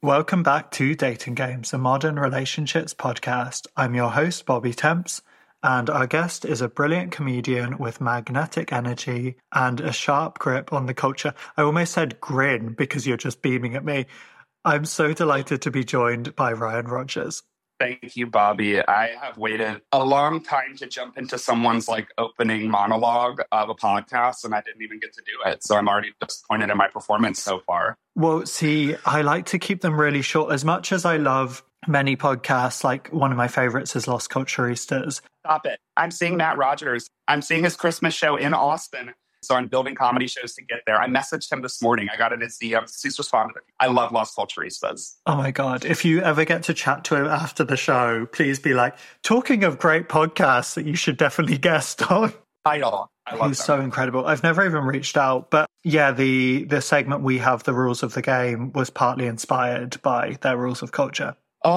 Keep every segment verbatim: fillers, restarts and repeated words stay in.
Welcome back to Dating Games, a modern relationships podcast. I'm your host, Bobby Temps, and our guest is a brilliant comedian with magnetic energy and a sharp grip on the culture. I almost said grin because you're just beaming at me. I'm so delighted to be joined by Ryan Rogers. Thank you, Bobby. I have waited a long time to jump into someone's like opening monologue of a podcast, and I didn't even get to do it. So I'm already disappointed in my performance so far. Well, see, I like to keep them really short. As much as I love many podcasts, like one of my favorites is Los Culturistas. Stop it. I'm seeing Matt Rogers. I'm seeing his Christmas show in Austin. So I'm building comedy shows to get there. I messaged him this morning. I got in his D Ms. He's responded. I love Los Culturistas. Oh my God. If you ever get to chat to him after the show, please be like, talking of great podcasts that you should definitely guest on. Idol. I love He's them. so incredible. I've never even reached out. But yeah, the, the segment we have, The Rules of the Game, was partly inspired by their rules of culture.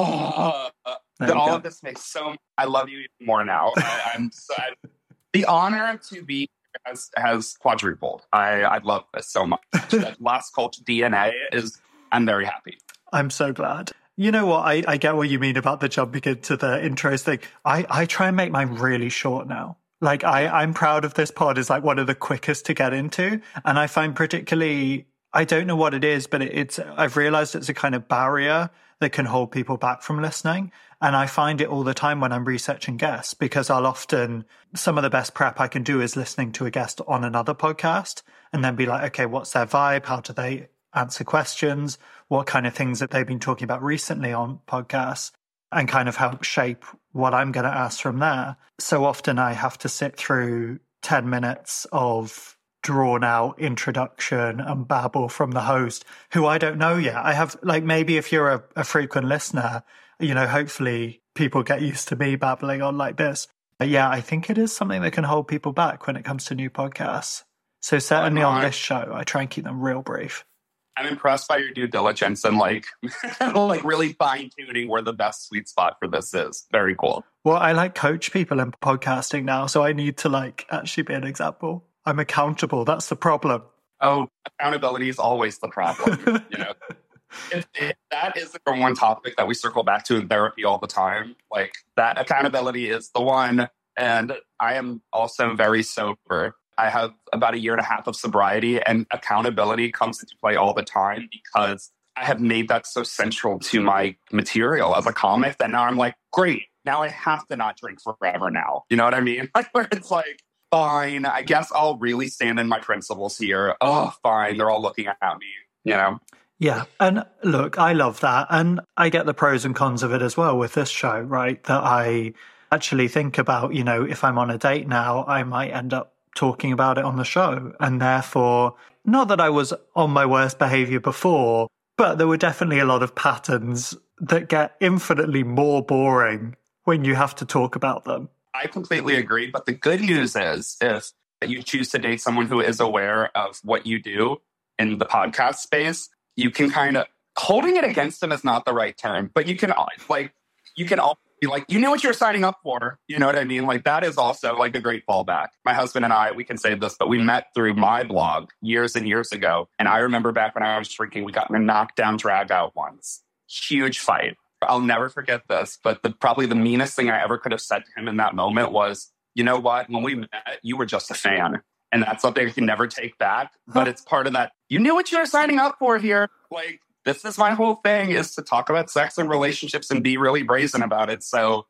Oh, uh, the, all go. of this makes so I love you even more now. I, I'm so, I, the honor to be Has, has quadrupled. I, I love this so much. That Las Cult D N A is, I'm very happy. I'm so glad. You know what? I, I get what you mean about the jumping into the intros thing. I, I try and make mine really short now. Like, I, I'm proud of this pod is like one of the quickest to get into. And I find particularly, I don't know what it is, but it, it's, I've realized it's a kind of barrier that can hold people back from listening. And I find it all the time when I'm researching guests, because I'll often, some of the best prep I can do is listening to a guest on another podcast and then be like, okay, what's their vibe? How do they answer questions? What kind of things have they been talking about recently on podcasts? And kind of help shape what I'm going to ask from there. So often I have to sit through ten minutes of drawn out introduction and babble from the host, who I don't know yet. I have, like, maybe if you're a, a frequent listener, you know, hopefully people get used to me babbling on like this. But yeah, I think it is something that can hold people back when it comes to new podcasts. So certainly on this show, I try and keep them real brief. I'm impressed by your due diligence and like, like really fine tuning where the best sweet spot for this is. Very cool. Well, I like coach people in podcasting now, so I need to like actually be an example. I'm accountable. That's the problem. Oh, accountability is always the problem. You know, if, if that is the one topic that we circle back to in therapy all the time. Like that accountability is the one. And I am also very sober. I have about a year and a half of sobriety, and accountability comes into play all the time because I have made that so central to my material as a comic that now I'm like, great, now I have to not drink forever now. You know what I mean? Like where it's like, fine, I guess I'll really stand in my principles here. Oh, fine, they're all looking at me, you know? Yeah, and look, I love that. And I get the pros and cons of it as well with this show, right? That I actually think about, you know, if I'm on a date now, I might end up talking about it on the show. And therefore, not that I was on my worst behavior before, but there were definitely a lot of patterns that get infinitely more boring when you have to talk about them. I completely agree. But the good news is if you choose to date someone who is aware of what you do in the podcast space, you can kind of, holding it against them is not the right term, but you can like, you can all be like, you knew what you were signing up for. You know what I mean? Like that is also like a great fallback. My husband and I, we can say this, but we met through my blog years and years ago. And I remember back when I was drinking, we got in a knockdown drag out once. Huge fight. I'll never forget this, but the, probably the meanest thing I ever could have said to him in that moment was, you know what? When we met, you were just a fan. And that's something I can never take back. But it's part of that. You knew what you were signing up for here. Like, this is my whole thing, is to talk about sex and relationships and be really brazen about it. So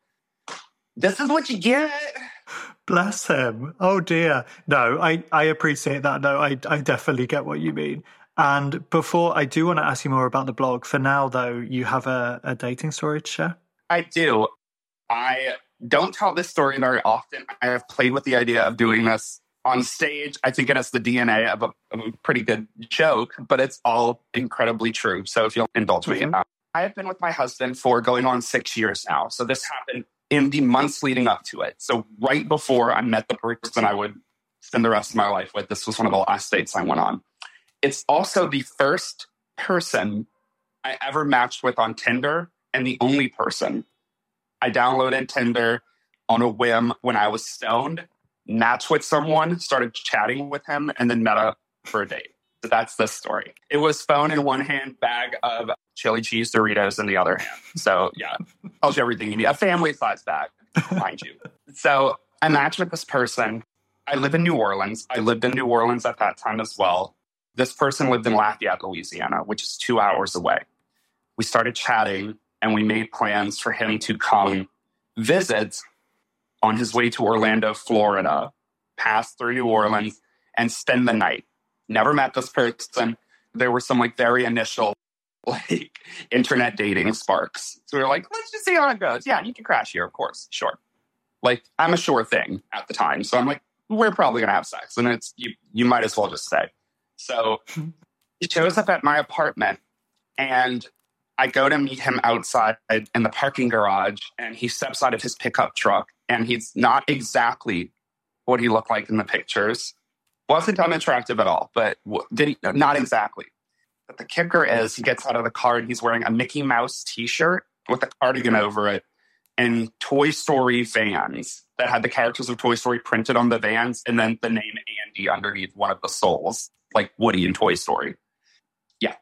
this is what you get. Bless him. Oh, dear. No, I, I appreciate that. No, I, I definitely get what you mean. And before, I do want to ask you more about the blog. For now, though, you have a, a dating story to share? I do. I don't tell this story very often. I have played with the idea of doing this on stage. I think it has the D N A of a, of a pretty good joke, but it's all incredibly true. So if you'll indulge me. Mm-hmm. Uh, I have been with my husband for going on six years now. So this happened in the months leading up to it. So right before I met the person I would spend the rest of my life with, this was one of the last dates I went on. It's also the first person I ever matched with on Tinder and the only person. I downloaded Tinder on a whim when I was stoned, matched with someone, started chatting with him, and then met up for a date. So that's the story. It was phone in one hand, bag of chili cheese Doritos in the other hand. So yeah, tells you everything you need. A family size bag, mind you. So I matched with this person. I live in New Orleans. I lived in New Orleans at that time as well. This person lived in Lafayette, Louisiana, which is two hours away. We started chatting and we made plans for him to come visit on his way to Orlando, Florida, pass through New Orleans and spend the night. Never met this person. There were some like very initial like internet dating sparks. So we were like, let's just see how it goes. Yeah, you can crash here, of course. Sure. Like I'm a sure thing at the time. So I'm like, we're probably going to have sex. And it's, you, you might as well just stay. So he shows up at my apartment and I go to meet him outside in the parking garage and he steps out of his pickup truck and he's not exactly what he looked like in the pictures. Wasn't unattractive at all, but did he, not exactly. But the kicker is he gets out of the car and he's wearing a Mickey Mouse t-shirt with a cardigan over it and Toy Story vans that had the characters of Toy Story printed on the vans and then the name Andy underneath one of the souls, like Woody in Toy Story. Yeah.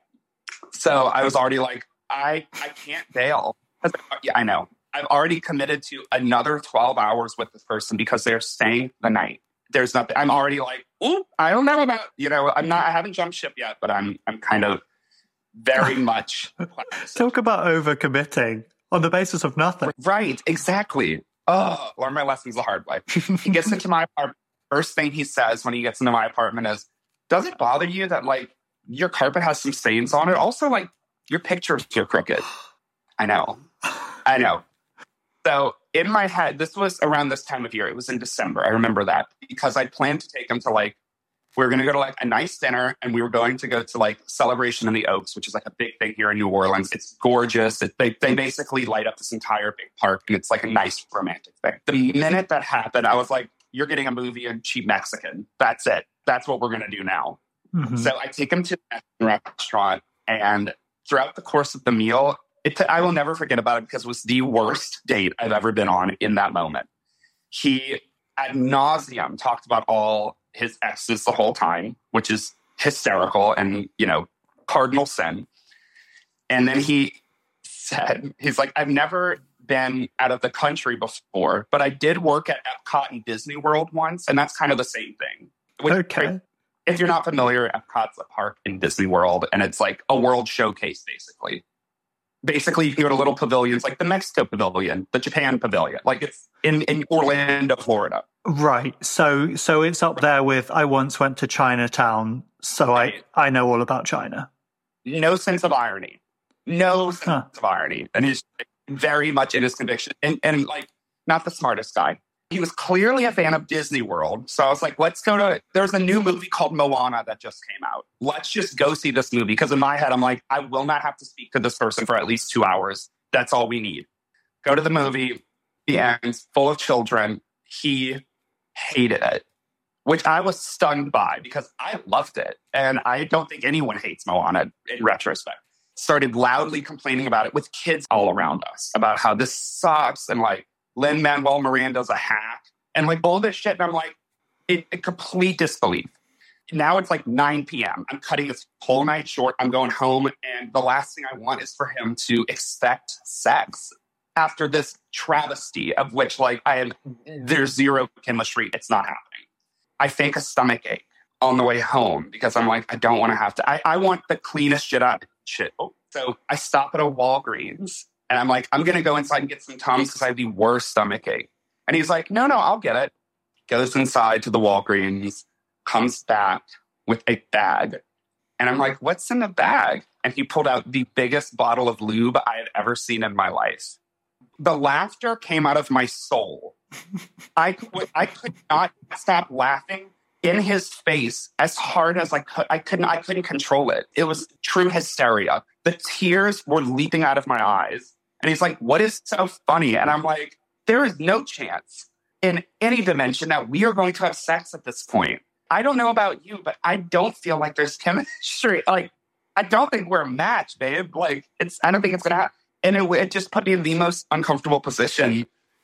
So I was already like, I, I can't bail. Yeah, I know. I've already committed to another twelve hours with this person because they're staying the night. There's nothing. I'm already like, ooh, I don't know about, you know, I'm not, I haven't jumped ship yet, but I'm, I'm kind of very much. Talk about overcommitting on the basis of nothing. Right. Exactly. Oh, learn my lessons the hard way. He gets into my apartment. First thing he says when he gets into my apartment is, does it bother you that like your carpet has some stains on it? Also, like your pictures are crooked. I know. I know. So in my head, this was around this time of year. It was in December. I remember that because I planned to take him to like, we were going to go to like a nice dinner and we were going to go to like Celebration in the Oaks, which is like a big thing here in New Orleans. It's gorgeous. It, they, they basically light up this entire big park and it's like a nice romantic thing. The minute that happened, I was like, you're getting a movie and cheap Mexican. That's it. That's what we're going to do now. Mm-hmm. So I take him to the restaurant and throughout the course of the meal, It, I will never forget about it because it was the worst date I've ever been on in that moment. He, ad nauseum, talked about all his exes the whole time, which is hysterical and, you know, cardinal sin. And then he said, he's like, I've never been out of the country before, but I did work at Epcot and Disney World once, and that's kind of the same thing. Which, okay. If you're not familiar, Epcot's a park in Disney World, and it's like a world showcase, basically. Basically, you can go to little pavilions like the Mexico Pavilion, the Japan Pavilion, like it's in, in Orlando, Florida. Right. So so it's up there with, I once went to Chinatown, so right. I, I know all about China. No sense of irony. No sense huh. of irony. And he's very much in his conviction. And, and like, not the smartest guy. He was clearly a fan of Disney World. So I was like, let's go to, there's a new movie called Moana that just came out. Let's just go see this movie. Because in my head, I'm like, I will not have to speak to this person for at least two hours. That's all we need. Go to the movie. The end, full of children. He hated it, which I was stunned by because I loved it. And I don't think anyone hates Moana in retrospect. Started loudly complaining about it with kids all around us about how this sucks and like, Lin-Manuel Miranda's a hack and like all this shit. And I'm like, in, in complete disbelief. Now it's like nine p.m. I'm cutting this whole night short. I'm going home. And the last thing I want is for him to expect sex after this travesty of which like I have, there's zero chemistry. It's not happening. I fake a stomach ache on the way home because I'm like, I don't want to have to, I, I want the cleanest shit out. Shit. So I stop at a Walgreens. And I'm like, I'm going to go inside and get some Tums because I have the worst stomach ache. And he's like, no, no, I'll get it. Goes inside to the Walgreens, comes back with a bag. And I'm like, what's in the bag? And he pulled out the biggest bottle of lube I had ever seen in my life. The laughter came out of my soul. I could, I could not stop laughing in his face as hard as I could. I couldn't, I couldn't control it. It was true hysteria. The tears were leaping out of my eyes. And he's like, what is so funny? And I'm like, there is no chance in any dimension that we are going to have sex at this point. I don't know about you, but I don't feel like there's chemistry. Like, I don't think we're a match, babe. Like, it's, I don't think it's going to happen. And it, it just put me in the most uncomfortable position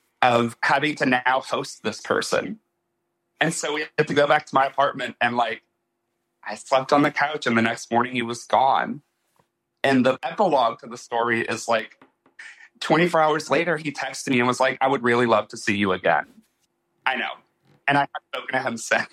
of having to now host this person. And so we had to go back to my apartment and like I slept on the couch and the next morning he was gone. And the epilogue to the story is like twenty-four hours later, he texted me and was like, I would really love to see you again. I know. And I have spoken to him since.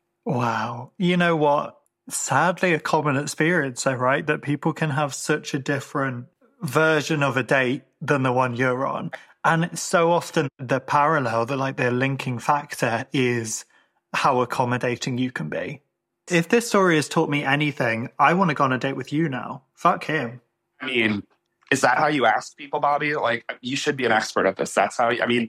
Wow. You know what? Sadly, a common experience, though, right? That people can have such a different version of a date than the one you're on. And so often the parallel, the like the linking factor is how accommodating you can be. If this story has taught me anything, I want to go on a date with you now. Fuck him. I mean, is that how you ask people, Bobby? Like, you should be an expert at this. That's how, you, I mean,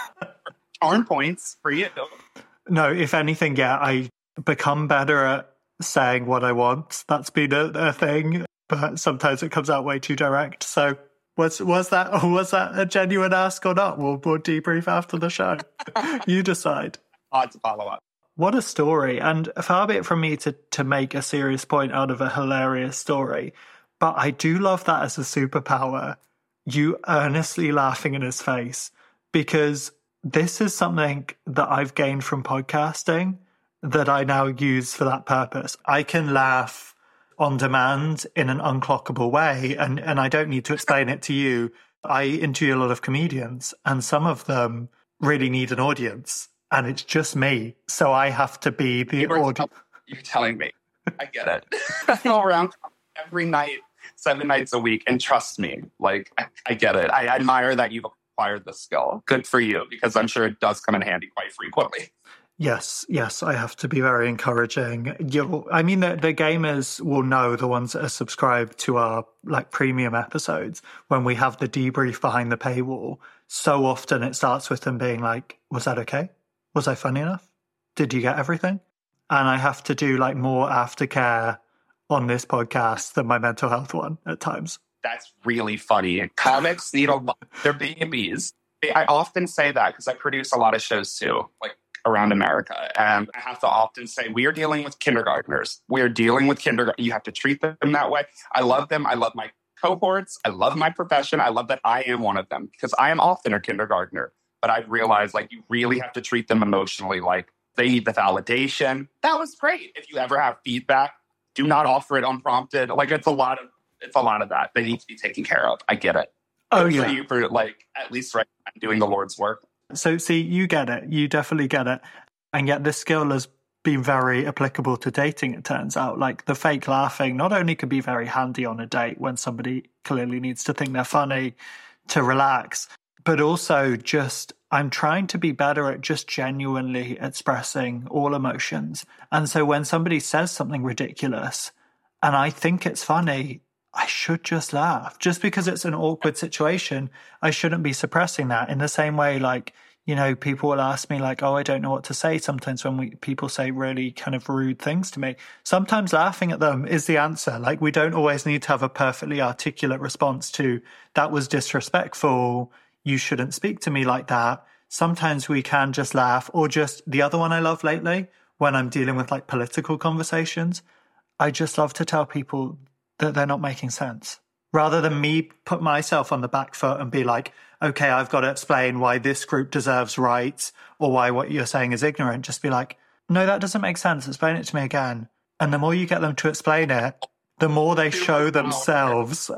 earn points for you. No, if anything, yeah, I become better at saying what I want. That's been a, a thing, but sometimes it comes out way too direct. So was was that was that a genuine ask or not? We'll, we'll debrief after the show. You decide. Hard to follow up. What a story. And far be it from me to, to make a serious point out of a hilarious story, but I do love that as a superpower. You earnestly laughing in his face, because this is something that I've gained from podcasting that I now use for that purpose. I can laugh on demand in an unclockable way, and, and I don't need to explain it to you. I interview a lot of comedians, and some of them really need an audience, and it's just me. So I have to be the audience. You're telling me. I get it. I go around every night, seven nights a week, and trust me, like, I, I get it. I admire that you've acquired the skill. Good for you, because I'm sure it does come in handy quite frequently. Yes, yes, I have to be very encouraging. You, I mean, the, the gamers will know, the ones that are subscribed to our like premium episodes, when we have the debrief behind the paywall, so often it starts with them being like, was that okay? Was I funny enough? Did you get everything? And I have to do like more aftercare on this podcast than my mental health one at times. That's really funny. Comics need a lot. They're babies. I often say that because I produce a lot of shows too, like around America. And I have to often say, we are dealing with kindergartners. We are dealing with kindergarten. You have to treat them that way. I love them. I love my cohorts. I love my profession. I love that I am one of them, because I am often a kindergartner. But I've realized, like, you really have to treat them emotionally. Like, they need the validation. That was great. If you ever have feedback, do not offer it unprompted. Like, it's a lot of it's a lot of that. They need to be taken care of. I get it. Oh, Good yeah. for you for, like, at least right now doing the Lord's work. So, see, you get it. You definitely get it. And yet this skill has been very applicable to dating, it turns out. Like, the fake laughing not only can be very handy on a date when somebody clearly needs to think they're funny to relax, but also just, I'm trying to be better at just genuinely expressing all emotions. And so when somebody says something ridiculous and I think it's funny, I should just laugh. Just because it's an awkward situation, I shouldn't be suppressing that. In the same way, like, you know, people will ask me like, oh, I don't know what to say sometimes when we people say really kind of rude things to me. Sometimes laughing at them is the answer. Like, we don't always need to have a perfectly articulate response to, that was disrespectful, you shouldn't speak to me like that. Sometimes we can just laugh, or just the other one I love lately, when I'm dealing with like political conversations, I just love to tell people that they're not making sense. Rather than me put myself on the back foot and be like, okay, I've got to explain why this group deserves rights or why what you're saying is ignorant. Just be like, no, that doesn't make sense. Explain it to me again. And the more you get them to explain it, the more they show themselves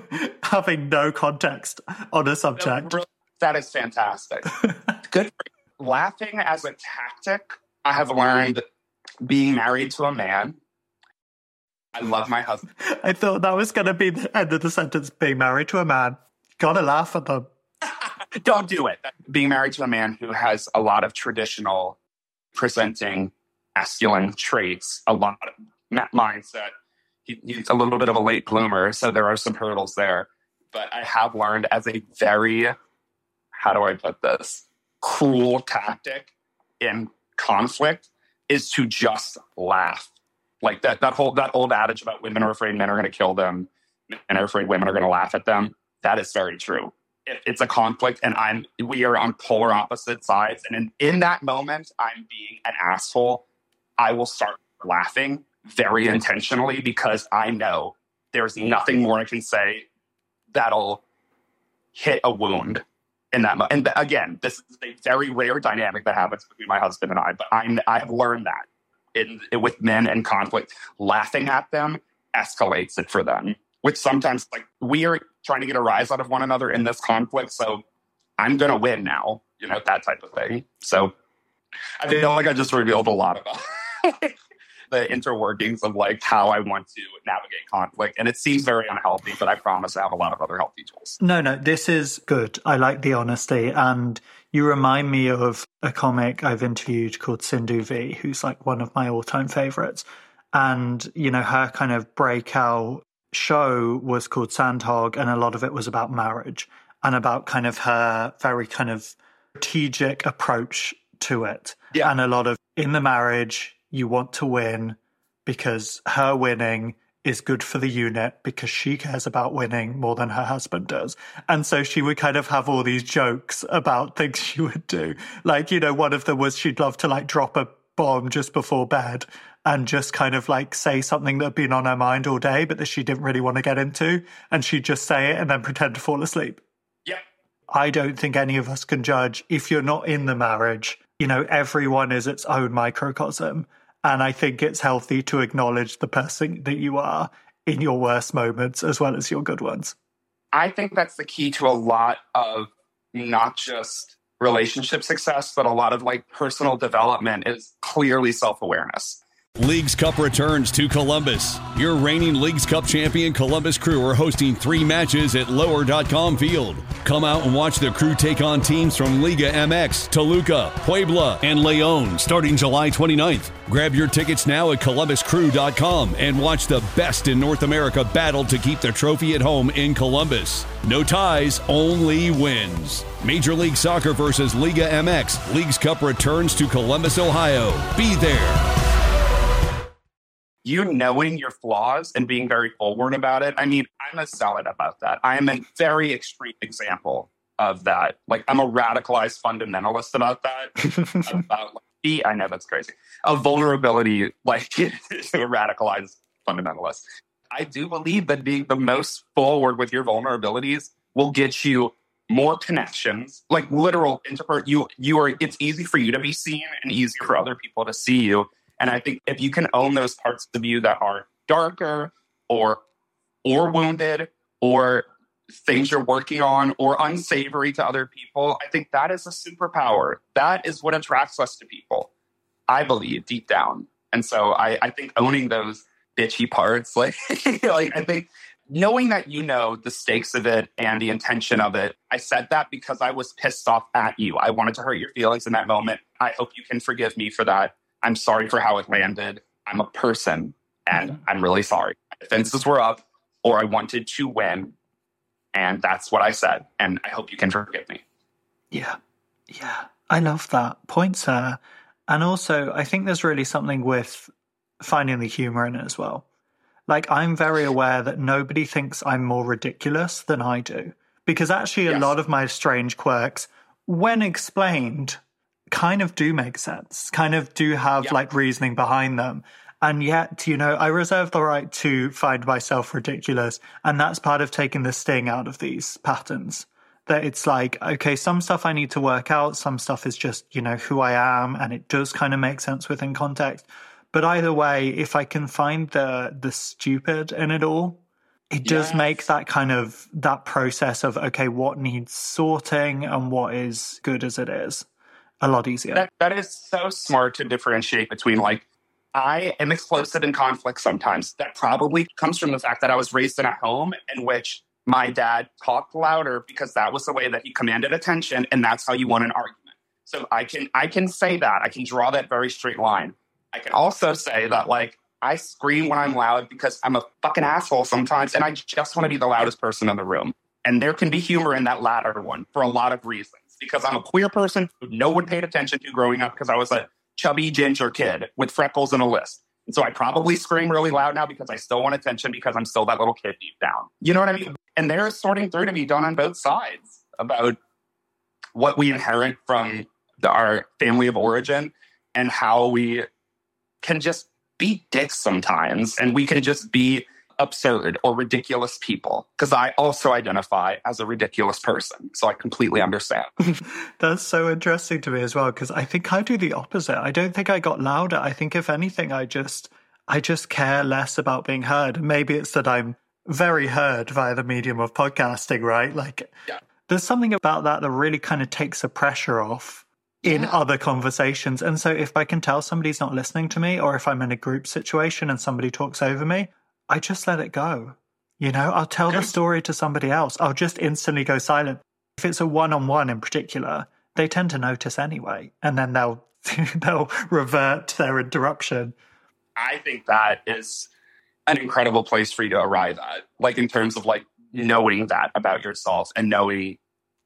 having no context on a subject. That is fantastic. Good for you. Laughing as a tactic, I have learned being married to a man. I love my husband. I thought that was going to be the end of the sentence. Being married to a man. Gotta laugh at them. Don't do it. Being married to a man who has a lot of traditional presenting masculine traits, a lot of mindset. He, he's a little bit of a late bloomer, so there are some hurdles there. But I have learned as a very, how do I put this, cruel tactic in conflict is to just laugh. Like that, that whole that old adage about women are afraid men are going to kill them, men are afraid women are going to laugh at them. That is very true. If it's a conflict and I'm we are on polar opposite sides, and in, in that moment I'm being an asshole, I will start laughing very intentionally, because I know there's nothing more I can say that'll hit a wound in that moment. And again, this is a very rare dynamic that happens between my husband and I, but I I have learned that. in, with men in conflict, laughing at them escalates it for them. Which sometimes, like, we are trying to get a rise out of one another in this conflict, so I'm going to win now, you know, that type of thing. So I feel like I just revealed a lot about the interworkings of, like, how I want to navigate conflict. And it seems very unhealthy, but I promise I have a lot of other healthy tools. No, no, this is good. I like the honesty. And you remind me of a comic I've interviewed called Sindhu V, who's, like, one of my all-time favorites. And, you know, her kind of breakout show was called Sandhog, and a lot of it was about marriage and about kind of her very kind of strategic approach to it. Yeah. And a lot of, in the marriage, you want to win because her winning is good for the unit because she cares about winning more than her husband does. And so she would kind of have all these jokes about things she would do. Like, you know, one of them was she'd love to, like, drop a bomb just before bed and just kind of, like, say something that had been on her mind all day, but that she didn't really want to get into. And she'd just say it and then pretend to fall asleep. Yeah. I don't think any of us can judge if you're not in the marriage. You know, everyone is its own microcosm. And I think it's healthy to acknowledge the person that you are in your worst moments as well as your good ones. I think that's the key to a lot of not just relationship success, but a lot of, like, personal development is clearly self-awareness. Leagues Cup returns to Columbus. Your reigning Leagues Cup champion Columbus Crew are hosting three matches at lower dot com Field. Come out and watch the Crew take on teams from Liga M X, Toluca, Puebla, and León starting July twenty-ninth. Grab your tickets now at columbus crew dot com and watch the best in North America battle to keep the trophy at home in Columbus. No ties, only wins. Major League Soccer versus Liga M X. Leagues Cup returns to Columbus, Ohio. Be there. You knowing your flaws and being very forward about it. I mean, I'm a zealot about that. I am a very extreme example of that. Like, I'm a radicalized fundamentalist about that. about, like, I know that's crazy. A vulnerability, like, a radicalized fundamentalist. I do believe that being the most forward with your vulnerabilities will get you more connections, like literal interpret. You, you are. It's easy for you to be seen and easier for other people to see you. And I think if you can own those parts of you that are darker or or wounded or things you're working on or unsavory to other people, I think that is a superpower. That is what attracts us to people, I believe, deep down. And so I, I think owning those bitchy parts, like, like I think knowing that you know the stakes of it and the intention of it, I said that because I was pissed off at you. I wanted to hurt your feelings in that moment. I hope you can forgive me for that. I'm sorry for how it landed. I'm a person, and I'm really sorry. My defenses were up, or I wanted to win, and that's what I said. And I hope you can forgive me. Yeah, yeah. I love that. Point, sir. And also, I think there's really something with finding the humor in it as well. Like, I'm very aware that nobody thinks I'm more ridiculous than I do. Because actually, yes. a lot of my strange quirks, when explained, kind of do make sense, kind of do have, yeah. like, reasoning behind them. And yet, you know, I reserve the right to find myself ridiculous. And that's part of taking the sting out of these patterns. That it's like, okay, some stuff I need to work out. Some stuff is just, you know, who I am. And it does kind of make sense within context. But either way, if I can find the the stupid in it all, it does yes. make that kind of, that process of, okay, what needs sorting and what is good as it is a lot easier. That, that is so smart to differentiate between, like, I am explosive in conflict sometimes. That probably comes from the fact that I was raised in a home in which my dad talked louder because that was the way that he commanded attention, and that's how you won an argument. So I can I can say that. I can draw that very straight line. I can also say that, like, I scream when I'm loud because I'm a fucking asshole sometimes, and I just want to be the loudest person in the room. And there can be humor in that latter one for a lot of reasons. Because I'm a queer person who no one paid attention to growing up because I was a chubby ginger kid with freckles and a lisp. And so I probably scream really loud now because I still want attention because I'm still that little kid deep down. You know what I mean? And there's sorting through to be done on both sides about what we inherit from the, our family of origin and how we can just be dicks sometimes. And we can just be absurd or ridiculous people, because I also identify as a ridiculous person. So I completely understand. That's so interesting to me as well, because I think I do the opposite. I don't think I got louder. I think if anything, I just I just care less about being heard. Maybe it's that I'm very heard via the medium of podcasting, right? Like, yeah. There's something about that that really kind of takes the pressure off in yeah. other conversations. And so if I can tell somebody's not listening to me, or if I'm in a group situation and somebody talks over me, I just let it go. You know, I'll tell the story to somebody else. I'll just instantly go silent. If it's a one-on-one in particular, they tend to notice anyway, and then they'll they'll revert their interruption. I think that is an incredible place for you to arrive at, like in terms of like knowing that about yourself and knowing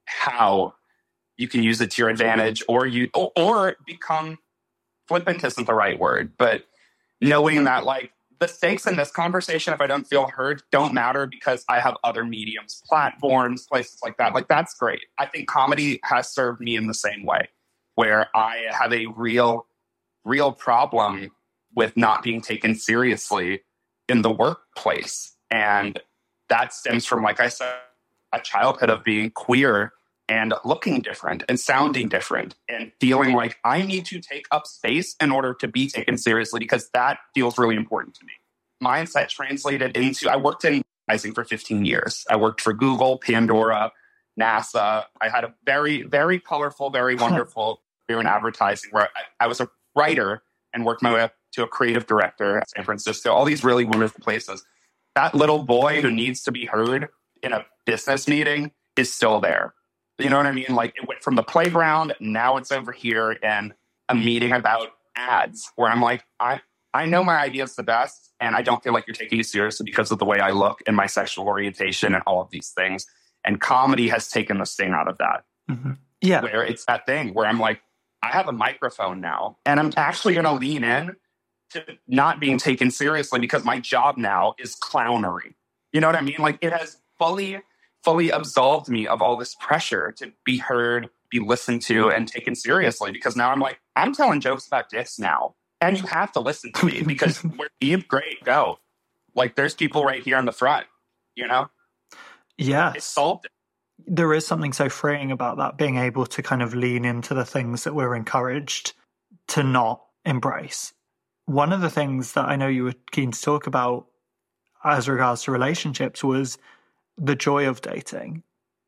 how you can use it to your advantage, or you or, or become flippant isn't the right word, but knowing that like the stakes in this conversation, if I don't feel heard, don't matter because I have other mediums, platforms, places like that. Like, that's great. I think comedy has served me in the same way, where I have a real, real problem with not being taken seriously in the workplace. And that stems from, like I said, a childhood of being queer and looking different and sounding different and feeling like I need to take up space in order to be taken seriously, because that feels really important to me. Mindset translated into, I worked in advertising for fifteen years. I worked for Google, Pandora, NASA. I had a very, very colorful, very wonderful career in advertising, where I, I was a writer and worked my way up to a creative director at San Francisco, all these really wonderful places. That little boy who needs to be heard in a business meeting is still there. You know what I mean? Like, it went from the playground, now it's over here in a meeting about ads, where I'm like, I, I know my idea's the best, and I don't feel like you're taking it seriously because of the way I look and my sexual orientation and all of these things. And comedy has taken the sting out of that. Mm-hmm. Yeah. Where it's that thing where I'm like, I have a microphone now, and I'm actually going to lean in to not being taken seriously because my job now is clownery. You know what I mean? Like, it has fully... fully absolved me of all this pressure to be heard, be listened to, and taken seriously. Because now I'm like, I'm telling jokes about this now, and you have to listen to me because we're being great. Go, like, there's people right here in the front. You know, yeah, it's solved it. There is something so freeing about that, being able to kind of lean into the things that we're encouraged to not embrace. One of the things that I know you were keen to talk about as regards to relationships was the joy of dating.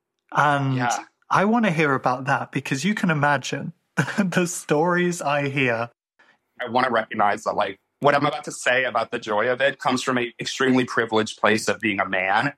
And yeah. I want to hear about that, because you can imagine the stories I hear. I want to recognize that, like, what I'm about to say about the joy of it comes from an extremely privileged place of being a man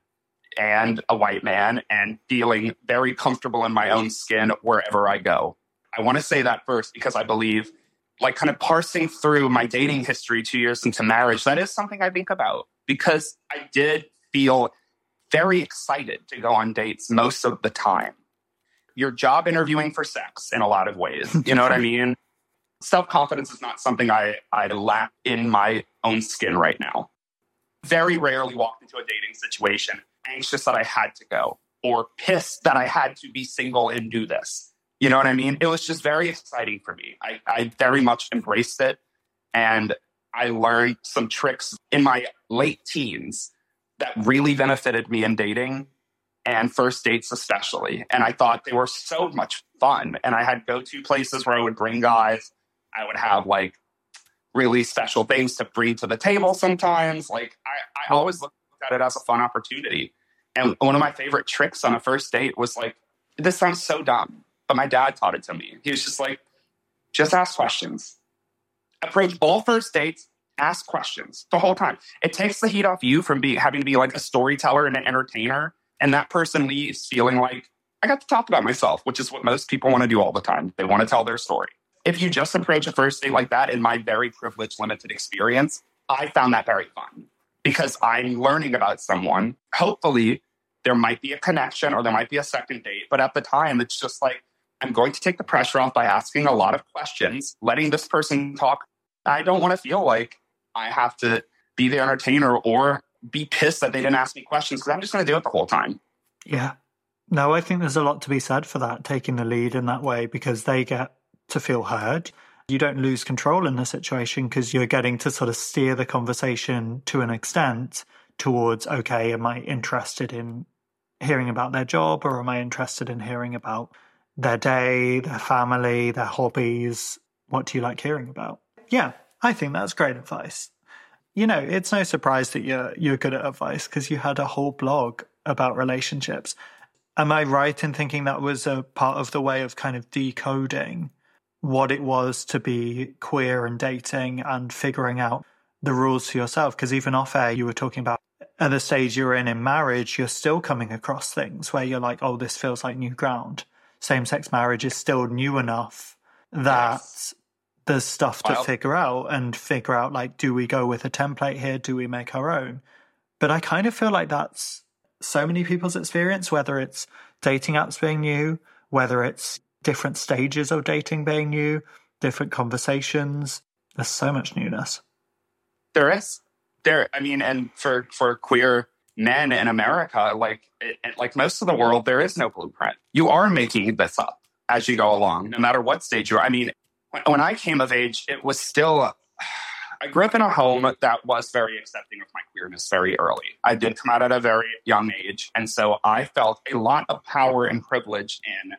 and a white man and feeling very comfortable in my own skin wherever I go. I want to say that first, because I believe, like, kind of parsing through my dating history two years into marriage, that is something I think about, because I did feel very excited to go on dates most of the time. You're job interviewing for sex in a lot of ways. You know what I mean? Self-confidence is not something I, I lack in my own skin right now. Very rarely walked into a dating situation anxious that I had to go, or pissed that I had to be single and do this. You know what I mean? It was just very exciting for me. I, I very much embraced it. And I learned some tricks in my late teens that really benefited me in dating, and first dates especially. And I thought they were so much fun. And I had go-to places where I would bring guys. I would have, like, really special things to bring to the table sometimes. Like, I, I always looked at it as a fun opportunity. And one of my favorite tricks on a first date was, like, this sounds so dumb, but my dad taught it to me. He was just like, just ask questions. Approach all first dates. Ask questions the whole time. It takes the heat off you from being having to be like a storyteller and an entertainer. And that person leaves feeling like, I got to talk about myself, which is what most people want to do all the time. They want to tell their story. If you just approach a first date like that, in my very privileged, limited experience, I found that very fun, because I'm learning about someone. Hopefully there might be a connection, or there might be a second date. But at the time, it's just like, I'm going to take the pressure off by asking a lot of questions, letting this person talk. I don't want to feel like I have to be the entertainer or be pissed that they didn't ask me questions, because I'm just going to do it the whole time. Yeah. No, I think there's a lot to be said for that, taking the lead in that way, because they get to feel heard. You don't lose control in the situation, because you're getting to sort of steer the conversation to an extent towards, okay, am I interested in hearing about their job, or am I interested in hearing about their day, their family, their hobbies? What do you like hearing about? Yeah, I think that's great advice. You know, it's no surprise that you're you're good at advice because you had a whole blog about relationships. Am I right in thinking that was a part of the way of kind of decoding what it was to be queer and dating and figuring out the rules for yourself? Because even off air, you were talking about at the stage you're in in marriage, you're still coming across things where you're like, oh, this feels like new ground. Same-sex marriage is still new enough that yes. there's stuff to wow. figure out and figure out, like, do we go with a template here? Do we make our own? But I kind of feel like that's so many people's experience, whether it's dating apps being new, whether it's different stages of dating being new, different conversations. There's so much newness. There is. There, I mean, and for, for queer men in America, like it, like most of the world, there is no blueprint. You are making this up as you go along, no matter what stage you're. I mean, when, when I came of age, it was still. I grew up in a home that was very accepting of my queerness very early. I did come out at a very young age, and so I felt a lot of power and privilege in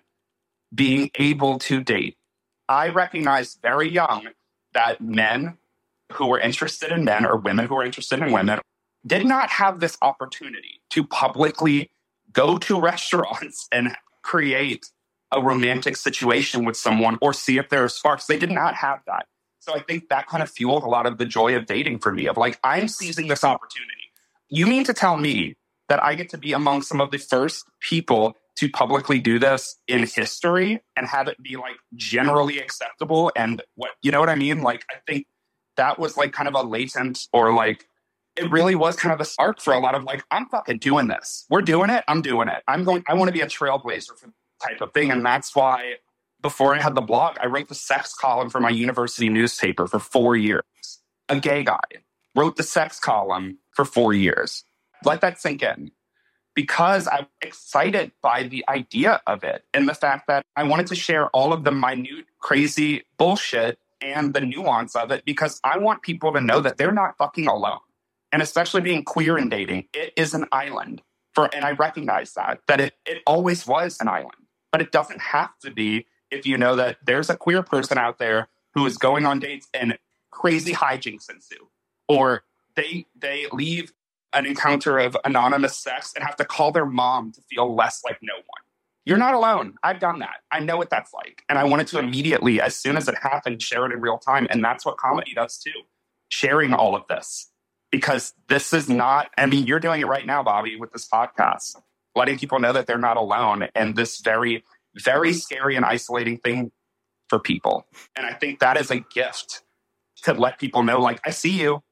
being able to date. I recognized very young that men who were interested in men or women who were interested in women did not have this opportunity to publicly go to restaurants and create a romantic situation with someone or see if there are sparks. They did not have that. So I think that kind of fueled a lot of the joy of dating for me, of like, I'm seizing this opportunity. You mean to tell me that I get to be among some of the first people to publicly do this in history and have it be like generally acceptable? And what, you know what I mean? Like, I think that was like kind of a latent, or like, it really was kind of a spark for a lot of like, I'm fucking doing this. We're doing it. I'm doing it. I'm going, I want to be a trailblazer for the type of thing. And that's why before I had the blog, I wrote the sex column for my university newspaper for four years. A gay guy wrote the sex column for four years. Let that sink in. Because I'm excited by the idea of it and the fact that I wanted to share all of the minute, crazy bullshit and the nuance of it, because I want people to know that they're not fucking alone. And especially being queer and dating, it is an island. For, and I recognize that, that it, it always was an island. But it doesn't have to be if you know that there's a queer person out there who is going on dates and crazy hijinks ensue. Or they they leave an encounter of anonymous sex and have to call their mom to feel less like no one. You're not alone. I've done that. I know what that's like. And I wanted to immediately, as soon as it happened, share it in real time. And that's what comedy does too. Sharing all of this. Because this is not, I mean, you're doing it right now, Bobby, with this podcast. Letting people know that they're not alone. And this very, very scary and isolating thing for people. And I think that is a gift to let people know, like, I see you.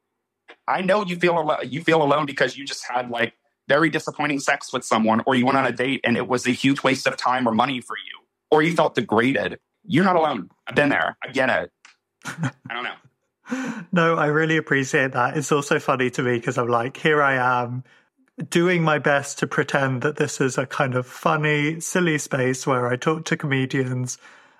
I know you feel alone. You feel alone because you just had like very disappointing sex with someone, or you went on a date and it was a huge waste of time or money for you, or you felt degraded. You're not alone. I've been there. I get it. I don't know. No, I really appreciate that. It's also funny to me because I'm like, here I am doing my best to pretend that this is a kind of funny, silly space where I talk to comedians.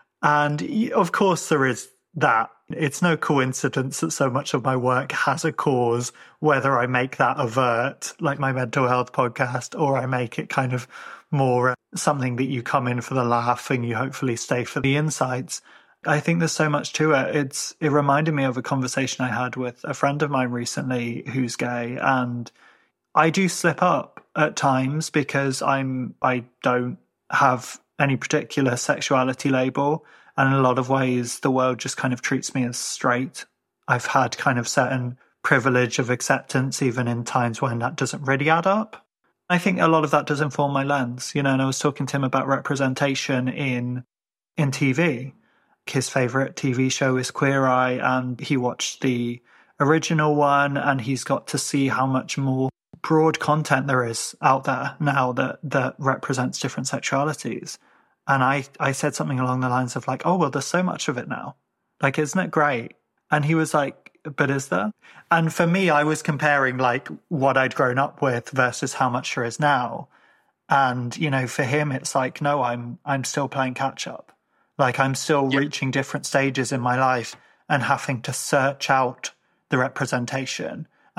And of course there is that. It's no coincidence that so much of my work has a cause, whether I make that overt, like my mental health podcast, or I make it kind of more something that you come in for the laugh and you hopefully stay for the insights. I think there's so much to it. It's, it reminded me of a conversation I had with a friend of mine recently who's gay, and I do slip up at times because I'm, I don't have any particular sexuality label. And in a lot of ways, the world just kind of treats me as straight. I've had kind of certain privilege of acceptance, even in times when that doesn't really add up. I think a lot of that does inform my lens, you know, and I was talking to him about representation in in T V. His favourite T V show is Queer Eye, and he watched the original one, and he's got to see how much more broad content there is out there now that, that represents different sexualities. And I, I said something along the lines of like, oh, well, there's so much of it now. Like, isn't it great? And he was like, but is there? And for me, I was comparing like what I'd grown up with versus how much there is now. And, you know, for him, it's like, no, I'm, I'm still playing catch up. Like, I'm still yep. reaching different stages in my life and having to search out the representation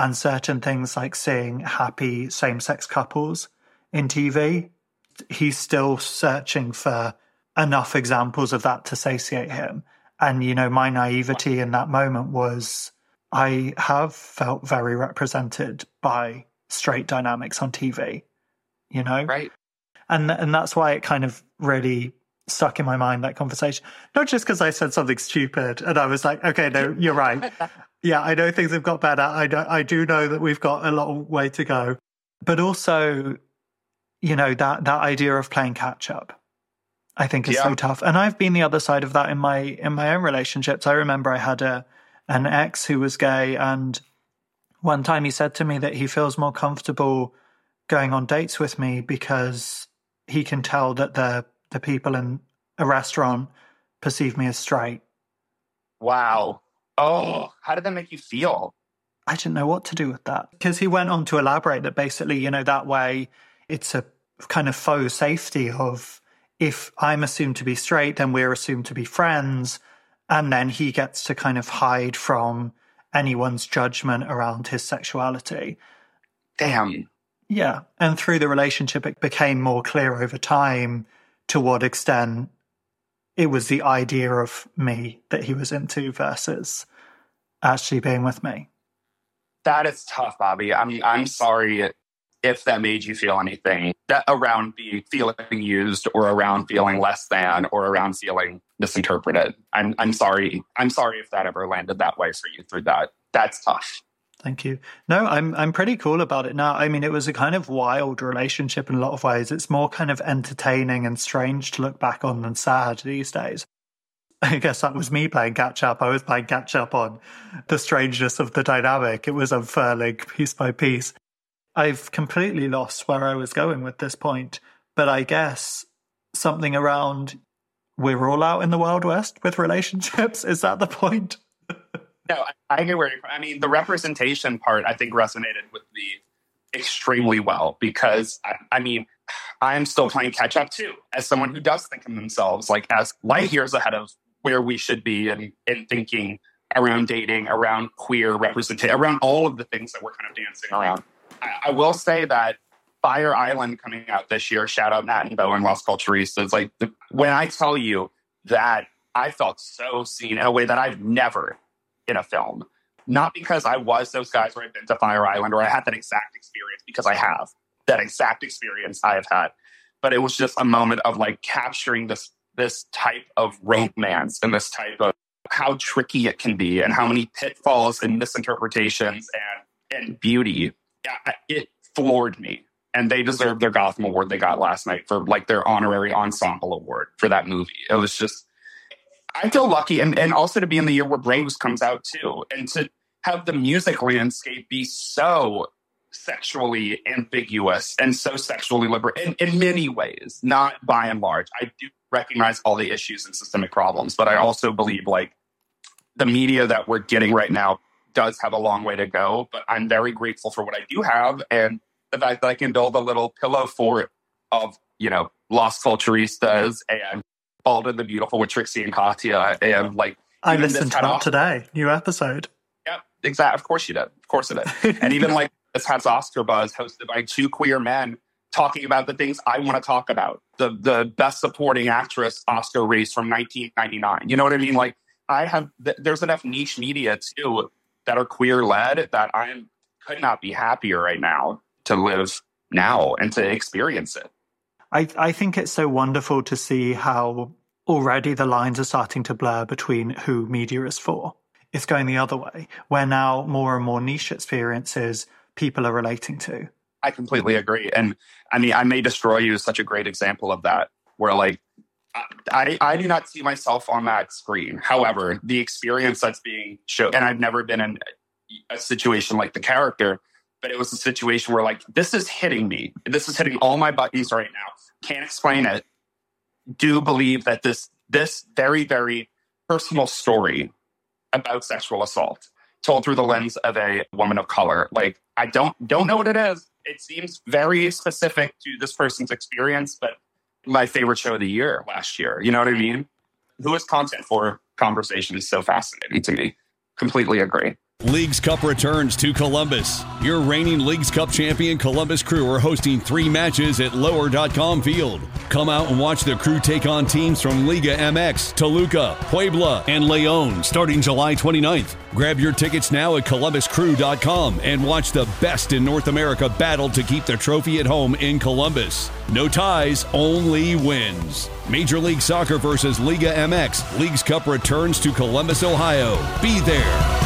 and certain things like seeing happy same-sex couples in T V, he's still searching for enough examples of that to satiate him. And, you know, my naivety in that moment was I have felt very represented by straight dynamics on T V, you know? Right. And and that's why it kind of really stuck in my mind, that conversation. Not just because I said something stupid and I was like, okay, no, you're right. Yeah, I know things have got better. I, do, I do know that we've got a long way to go. But also, you know, that, that idea of playing catch up, I think is yeah. so tough. And I've been the other side of that in my in my own relationships. I remember I had a an ex who was gay, and one time he said to me that he feels more comfortable going on dates with me because he can tell that the the people in a restaurant perceive me as straight. Wow. Oh, how did that make you feel? I didn't know what to do with that, because he went on to elaborate that basically, you know, that way it's a kind of faux safety of, if I'm assumed to be straight, then we're assumed to be friends. And then he gets to kind of hide from anyone's judgment around his sexuality. Damn. Yeah. And through the relationship, it became more clear over time to what extent it was the idea of me that he was into versus actually being with me. That is tough, Bobby. I mean, I'm sorry if that made you feel anything that around being feeling used, or around feeling less than, or around feeling misinterpreted. I'm I'm sorry. I'm sorry if that ever landed that way for you through that. That's tough. Thank you. No, I'm I'm pretty cool about it now. I mean, it was a kind of wild relationship in a lot of ways. It's more kind of entertaining and strange to look back on than sad these days. I guess that was me playing catch up. I was playing catch up on the strangeness of the dynamic. It was unfurling piece by piece. I've completely lost where I was going with this point, but I guess something around we're all out in the Wild West with relationships. Is that the point? No, I get where you're from. I mean, the representation part, I think, resonated with me extremely well, because, I, I mean, I'm still playing catch up too, as someone who does think of themselves like as light years ahead of where we should be in, in thinking around dating, around queer representation, around all of the things that we're kind of dancing around. I, I will say that Fire Island coming out this year, shout out Nat and Bo and Las Culturistas. Like, the, when I tell you that I felt so seen in a way that I've never in a film, not because I was those guys where I've been to Fire Island or I had that exact experience, because I have that exact experience I have had, but it was just a moment of like capturing this this type of romance and this type of how tricky it can be and how many pitfalls and misinterpretations and and beauty. Yeah, it floored me. And they deserve their Gotham Award they got last night for like their honorary ensemble award for that movie. It was just, I feel lucky. And, and also to be in the year where Braves comes out too. And to have the music landscape be so sexually ambiguous and so sexually liberal in, in many ways, not by and large. I do recognize all the issues and systemic problems, but I also believe like the media that we're getting right now does have a long way to go. But I'm very grateful for what I do have, and the fact that I can build a little pillow fort of, you know, Las Culturistas and Bald and the Beautiful with Trixie and Katya. And like, I listened to that today, new episode. Yeah, exactly. Of course you did. Of course it did. And even like this has Oscar Buzz hosted by two queer men talking about the things I want to talk about. The the best supporting actress Oscar race from nineteen ninety-nine. You know what I mean? Like, I have, th- there's enough niche media too that are queer led that I could not be happier right now to live now and to experience it. I, I think it's so wonderful to see how already the lines are starting to blur between who media is for. It's going the other way, where now more and more niche experiences people are relating to. I completely agree. And I mean, I May Destroy You is such a great example of that, where like, I, I do not see myself on that screen. However, the experience that's being shown, and I've never been in a situation like the character, but it was a situation where like, this is hitting me. This is hitting all my buttons right now. Can't explain it. Do believe that this, this very, very personal story about sexual assault told through the lens of a woman of color. Like, I don't, don't know what it is. It seems very specific to this person's experience, but my favorite show of the year last year. You know what I mean? Who is content for conversation is so fascinating to me. Completely agree. Leagues Cup returns to Columbus. Your reigning Leagues Cup champion Columbus Crew are hosting three matches at lower dot com field. Come out and watch the Crew take on teams from Liga M X, Toluca, Puebla, and León starting July twenty-ninth. Grab your tickets now at columbus crew dot com and watch the best in North America battle to keep the trophy at home in Columbus. No ties, only wins. Major League Soccer versus Liga M X. Leagues Cup returns to Columbus, Ohio. Be there.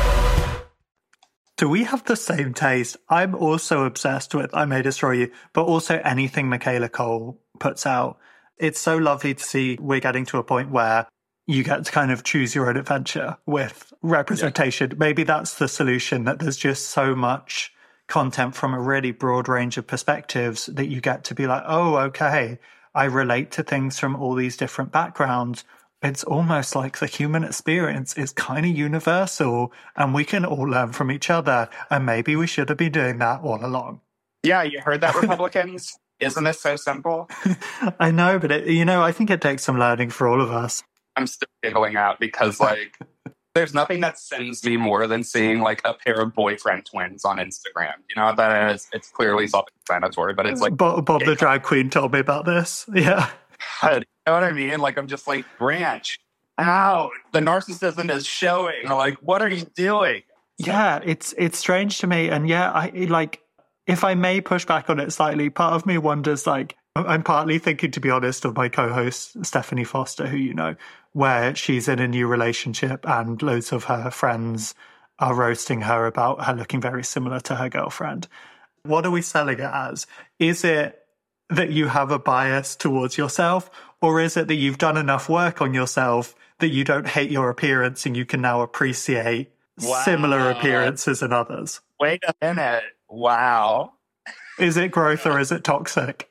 Do we have the same taste? I'm also obsessed with I May Destroy You, but also anything Michaela Cole puts out. It's so lovely to see we're getting to a point where you get to kind of choose your own adventure with representation. Yeah. Maybe that's the solution, that there's just so much content from a really broad range of perspectives that you get to be like, oh, okay, I relate to things from all these different backgrounds. It's almost like the human experience is kind of universal and we can all learn from each other. And maybe we should have been doing that all along. Yeah, you heard that, Republicans? Isn't this so simple? I know, but it, you know, I think it takes some learning for all of us. I'm still giggling out because, like, there's nothing that sends me more than seeing, like, a pair of boyfriend twins on Instagram. You know, that is, it's clearly self-explanatory, but it's like... Bob, Bob the drag queen told me about this. Yeah. God, you know what I mean? Like, I'm just like, branch out. The narcissism is showing. Like, what are you doing? Yeah, it's it's strange to me. And yeah, I like, if I may push back on it slightly, part of me wonders, like, I'm partly thinking, to be honest, of my co-host, Stephanie Foster, who you know, where she's in a new relationship and loads of her friends are roasting her about her looking very similar to her girlfriend. What are we selling it as? Is it that you have a bias towards yourself, or is it that you've done enough work on yourself that you don't hate your appearance and you can now appreciate wow. similar appearances in others? Wait a minute. Wow. Is it growth or is it toxic?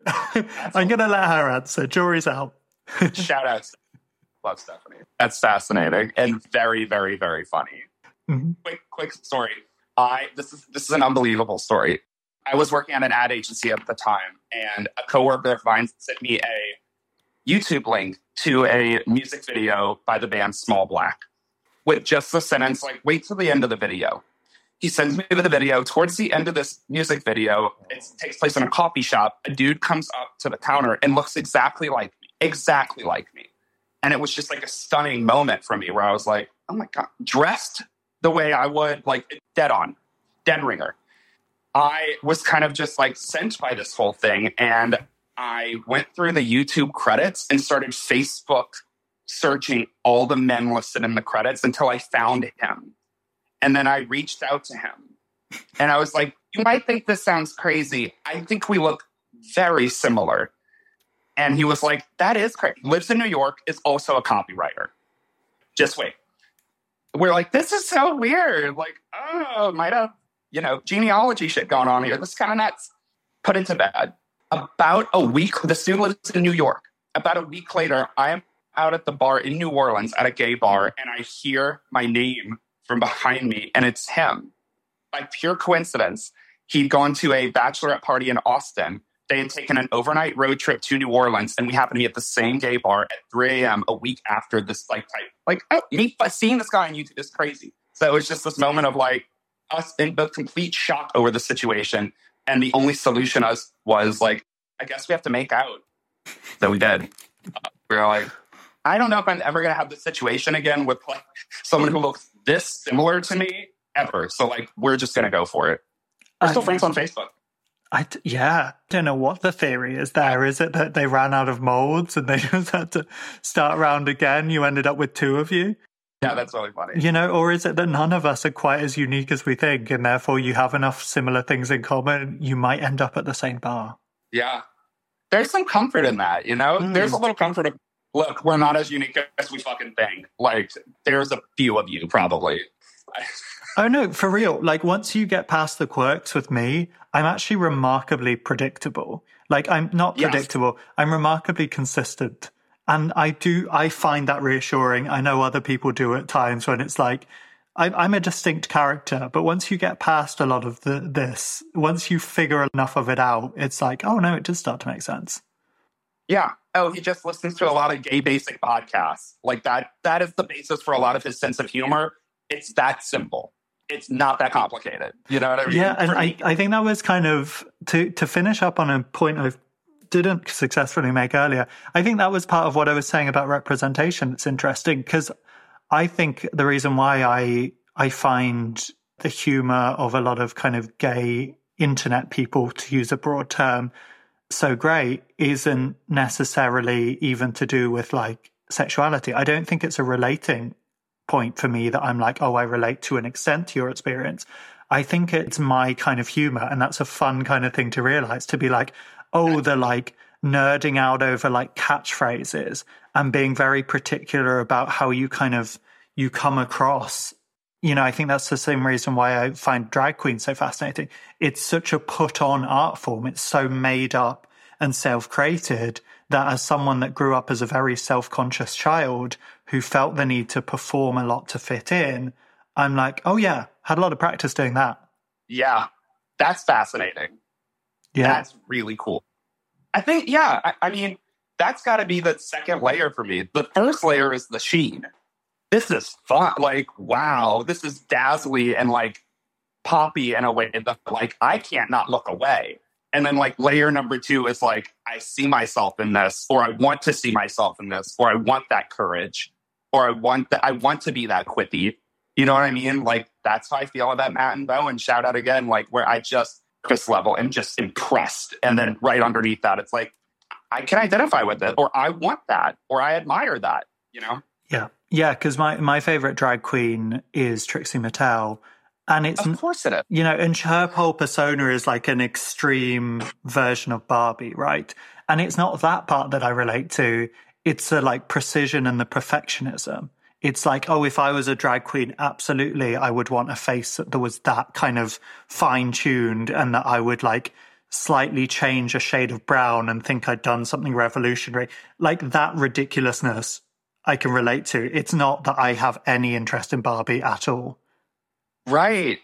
I'm going to let her answer. Jury's out. Shout out. Love Stephanie. That's fascinating and very, very, very funny. Mm-hmm. Quick, quick story. I this is this is an unbelievable story. I was working at an ad agency at the time, and a coworker of mine sent me a YouTube link to a music video by the band Small Black with just the sentence, like, wait till the end of the video. He sends me the video. Towards the end of this music video, it takes place in a coffee shop. A dude comes up to the counter and looks exactly like me, exactly like me. And it was just like a stunning moment for me where I was like, oh my God, dressed the way I would, like dead on, dead ringer. I was kind of just like sent by this whole thing. And I went through the YouTube credits and started Facebook searching all the men listed in the credits until I found him. And then I reached out to him. And I was like, you might think this sounds crazy. I think we look very similar. And he was like, that is crazy. Lives in New York, is also a copywriter. Just wait. We're like, this is so weird. Like, oh, might have, you know, genealogy shit going on here. This is kind of nuts. Put it to bed. About a week, the student lives in New York. About a week later, I am out at the bar in New Orleans at a gay bar, and I hear my name from behind me, and it's him. By pure coincidence, he'd gone to a bachelorette party in Austin. They had taken an overnight road trip to New Orleans, and we happened to be at the same gay bar at three a.m. a week after this, like, type. Like, oh, me seeing this guy on YouTube is crazy. So it was just this moment of, like, us in the complete shock over the situation. And the only solution us was, like, I guess we have to make out. So we did. Uh, we were like, I don't know if I'm ever going to have this situation again with, like, someone who looks this similar to me ever. So, like, we're just going to go for it. We're still I, friends on Facebook. I, yeah. I don't know what the theory is there. Is it that they ran out of molds and they just had to start around again? You ended up with two of you? Yeah, that's really funny. You know, or is it that none of us are quite as unique as we think, and therefore you have enough similar things in common, you might end up at the same bar? Yeah. There's some comfort in that, you know? Mm. There's a little comfort of, look, we're not as unique as we fucking think. Like, there's a few of you, probably. Oh, no, for real. Like, once you get past the quirks with me, I'm actually remarkably predictable. Like, I'm not predictable. Yes. I'm remarkably consistent. And I do, I find that reassuring. I know other people do at times when it's like, I, I'm a distinct character, but once you get past a lot of the, this, once you figure enough of it out, it's like, oh no, it does start to make sense. Yeah. Oh, he just listens to a lot of gay basic podcasts. Like that, that is the basis for a lot of his sense of humor. It's that simple. It's not that complicated. You know what I mean? Yeah, and I, I think that was kind of, to, to finish up on a point I didn't successfully make earlier, I think that was part of what I was saying about representation. It's interesting because I think the reason why I I find the humor of a lot of kind of gay internet people, to use a broad term, so great isn't necessarily even to do with like sexuality. I don't think it's a relating point for me that I'm like, oh, I relate to an extent to your experience. I think it's my kind of humor, and that's a fun kind of thing to realize, to be like, oh, the like nerding out over like catchphrases and being very particular about how you kind of you come across. You know, I think that's the same reason why I find drag queen so fascinating. It's such a put-on art form. It's so made up and self-created that as someone that grew up as a very self-conscious child who felt the need to perform a lot to fit in, I'm like, oh yeah, had a lot of practice doing that. Yeah, that's fascinating. Yeah. That's really cool. I think, yeah, I, I mean, that's got to be the second layer for me. The first layer is the sheen. This is fun. Like, wow, this is dazzly and like poppy in a way that like I can't not look away. And then like layer number two is like, I see myself in this, or I want to see myself in this, or I want that courage, or I want that I want to be that quippy. You know what I mean? Like, that's how I feel about Matt and Bo. And shout out again, like where I just this level and just impressed. And then right underneath that, it's like, I can identify with it, or I want that, or I admire that, you know? Yeah. Yeah, because my, my favorite drag queen is Trixie Mattel. And it's, of course it is. You know, and her whole persona is like an extreme version of Barbie, right? And it's not that part that I relate to. It's the like precision and the perfectionism. It's like, oh, if I was a drag queen, absolutely, I would want a face that was that kind of fine-tuned and that I would like slightly change a shade of brown and think I'd done something revolutionary. Like that ridiculousness I can relate to. It's not that I have any interest in Barbie at all. Right.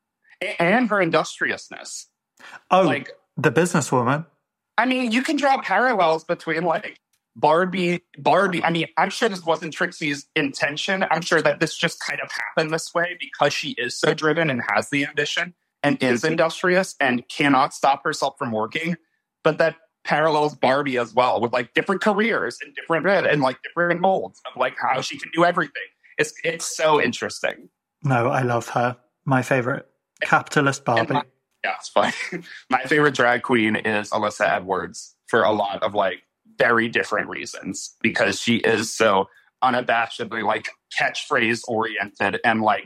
And her industriousness. Oh, like the businesswoman. I mean, you can draw parallels between like Barbie, Barbie. I mean, I'm sure this wasn't Trixie's intention. I'm sure that this just kind of happened this way because she is so driven and has the ambition and is industrious and cannot stop herself from working. But that parallels Barbie as well with like different careers and different and like different molds of like how she can do everything. It's it's so interesting. No, I love her. My favorite capitalist Barbie. My, yeah, it's fine. My favorite drag queen is Alyssa Edwards for a lot of like very different reasons, because she is so unabashedly like catchphrase oriented and like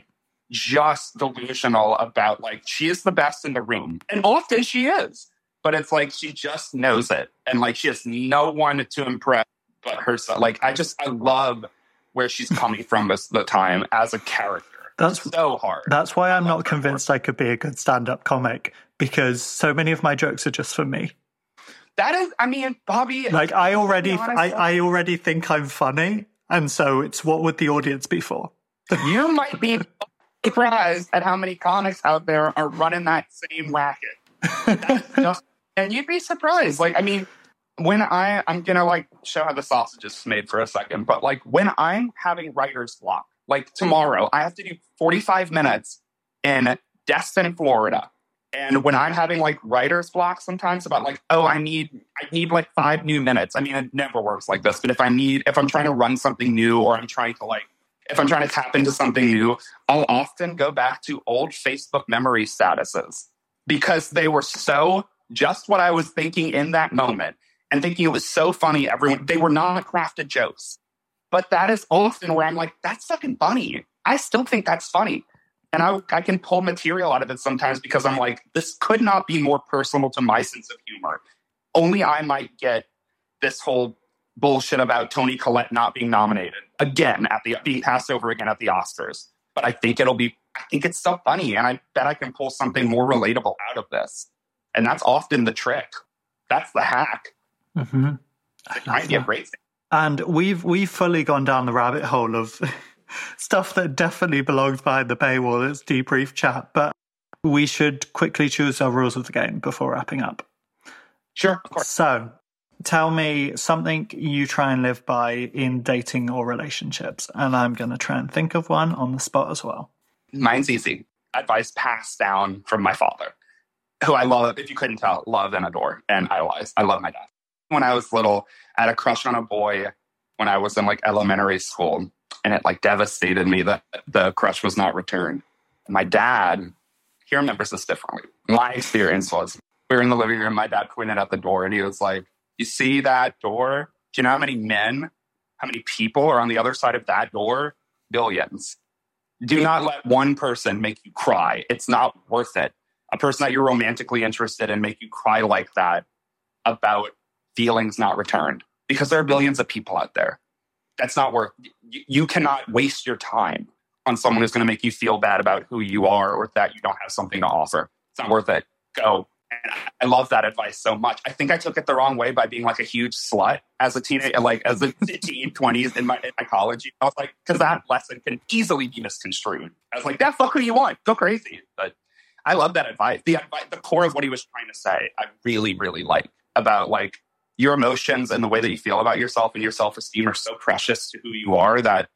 just delusional about like she is the best in the room, and often she is. But it's like she just knows it, and like she has no one to impress but herself. Like I just I love where she's coming from most of the time as a character. That's it's so hard. That's why I'm not convinced I could be a good stand-up comic, because so many of my jokes are just for me. That is, I mean, Bobby. Like I already, I, I already think I'm funny, and so it's what would the audience be for? You might be surprised at how many comics out there are running that same racket. That's just, and you'd be surprised. Like, I mean, when I, I'm gonna like show how the sausage is made for a second, but like when I'm having writer's block, like tomorrow, I have to do forty-five minutes in Destin, Florida. And when I'm having like writer's block sometimes about like, oh, I need, I need like five new minutes. I mean, it never works like this, but if I need, if I'm trying to run something new, or I'm trying to like, if I'm trying to tap into something new, I'll often go back to old Facebook memory statuses, because they were so just what I was thinking in that moment and thinking it was so funny. Everyone, they were not crafted jokes, but that is often where I'm like, that's fucking funny. I still think that's funny. And I, I can pull material out of it sometimes because I'm like, this could not be more personal to my sense of humor. Only I might get this whole bullshit about Toni Collette not being nominated again at the, being passed over again at the Oscars. But I think it'll be, I think it's so funny. And I bet I can pull something more relatable out of this. And that's often the trick. That's the hack. Mm-hmm. It might be a great thing. And we've, we've fully gone down the rabbit hole of stuff that definitely belongs behind the paywall. It's debrief chat, but we should quickly choose our rules of the game before wrapping up. Sure, of course. So Tell me something you try and live by in dating or relationships, and I'm going to try and think of one on the spot as well. Mine's easy. Advice passed down from my father, who I love, if you couldn't tell, love and adore and idolize. I love my dad. When I was little, I had a crush on a boy when I was in like elementary school, and it like devastated me that the crush was not returned. My dad, he remembers this differently. My experience was, we were in the living room, my dad pointed out the door, and he was like, you see that door? Do you know how many men, how many people are on the other side of that door? Billions. Do not let one person make you cry. It's not worth it. A person that you're romantically interested in make you cry like that about feelings not returned. Because there are billions of people out there. That's not worth it. You cannot waste your time on someone who's going to make you feel bad about who you are or that you don't have something to offer. It's not worth it. Go. And I love that advice so much. I think I took it the wrong way by being like a huge slut as a teenager, like as a teen twenties in my, in my college. I was like, because that lesson can easily be misconstrued. I was like, yeah, fuck who you want. Go crazy. But I love that advice. The advice, the core of what he was trying to say, I really, really like about like your emotions and the way that you feel about yourself and your self-esteem are so precious to who you are that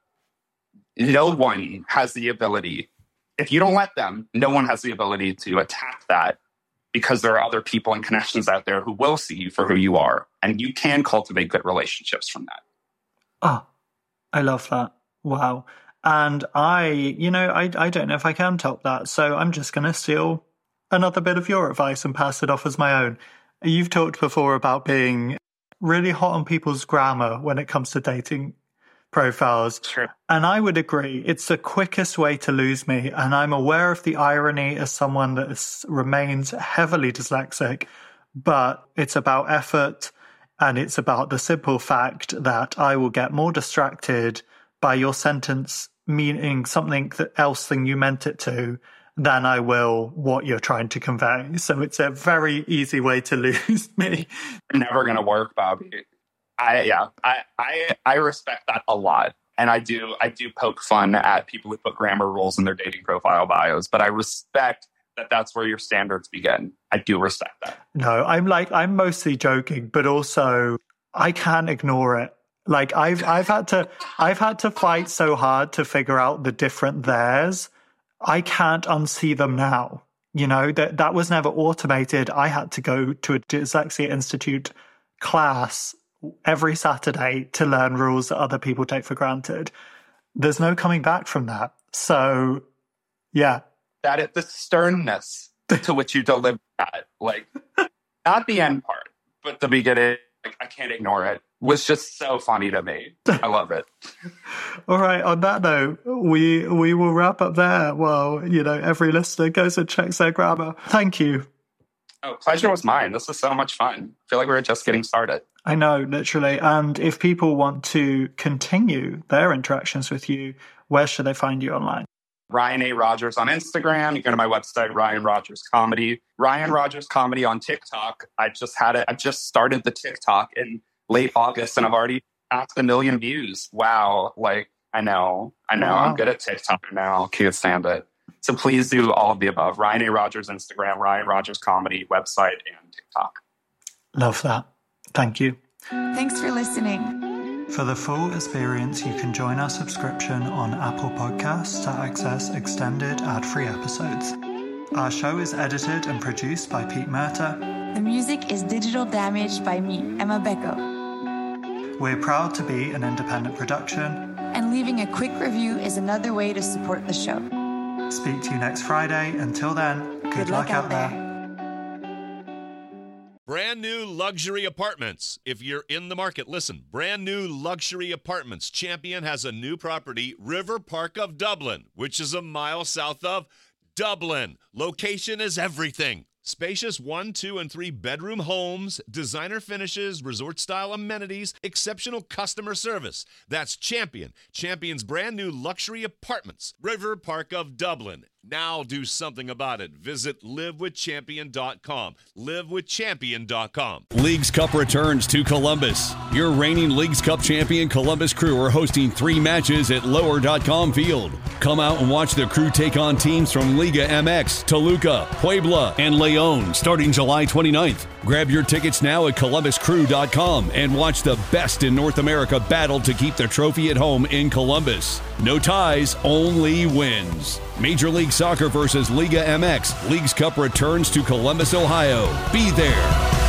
no one has the ability, if you don't let them, no one has the ability to attack that. Because there are other people and connections out there who will see you for who you are. And you can cultivate good relationships from that. Oh, I love that. Wow. And I, you know, I, I don't know if I can top that. So I'm just going to steal another bit of your advice and pass it off as my own. You've talked before about being really hot on people's grammar when it comes to dating profiles. Sure. And I would agree. It's the quickest way to lose me. And I'm aware of the irony as someone that is, remains heavily dyslexic, but it's about effort and it's about the simple fact that I will get more distracted by your sentence meaning something else than you meant it to than I will what you're trying to convey. So it's a very easy way to lose me. Never going to work, Bobby. I, yeah, I, I, I respect that a lot. And I do, I do poke fun at people who put grammar rules in their dating profile bios, but I respect that that's where your standards begin. I do respect that. No, I'm like, I'm mostly joking, but also I can't ignore it. Like I've, I've had to, I've had to fight so hard to figure out the different theirs. I can't unsee them now. You know, that, that was never automated. I had to go to a Dyslexia Institute class every Saturday to learn rules that other people take for granted. There's no coming back from that. So, yeah. That is the sternness to which you deliver that, like, not the end part, but the beginning, like, I can't ignore it, was just so funny to me. I love it. All right. On that note, we we will wrap up there. Well, you know, every listener goes and checks their grammar. Thank you. Oh, pleasure was mine. This was so much fun. I feel like we were just getting started. I know, literally. And if people want to continue their interactions with you, where should they find you online? Ryan A. Rogers on Instagram. You go to my website, Ryan Rogers Comedy. Ryan Rogers Comedy on TikTok. I just had it. I just started the TikTok in late August, and I've already passed a million views. Wow. Like, I know. I know. Wow. I'm good at TikTok now. Can't stand it. So please do all of the above. Ryan A. Rogers Instagram, Ryan Rogers Comedy website, and TikTok. Love that. Thank you. Thanks for listening. For the full experience, you can join our subscription on Apple Podcasts to access extended ad-free episodes. Our show is edited and produced by Pete Murta. The music is Digital Damage by me, Emma Becco. We're proud to be an independent production. And leaving a quick review is another way to support the show. Speak to you next Friday. Until then, good, good luck, luck out there. there. Brand new luxury apartments. If you're in the market, listen. Brand new luxury apartments. Champion has a new property, River Park of Dublin, which is a mile south of Dublin. Location is everything. Spacious one, two, and three bedroom homes, designer finishes, resort-style amenities, exceptional customer service. That's Champion. Champion's brand new luxury apartments, River Park of Dublin. Now do something about it. Visit live with champion dot com. live with champion dot com. Leagues Cup returns to Columbus. Your reigning Leagues Cup champion Columbus Crew are hosting three matches at lower dot com field. Come out and watch the Crew take on teams from Liga M X, Toluca, Puebla, and León starting July twenty-ninth. Grab your tickets now at columbus crew dot com and watch the best in North America battle to keep the trophy at home in Columbus. No ties, only wins. Major League Soccer versus Liga M X. Leagues Cup returns to Columbus, Ohio. Be there.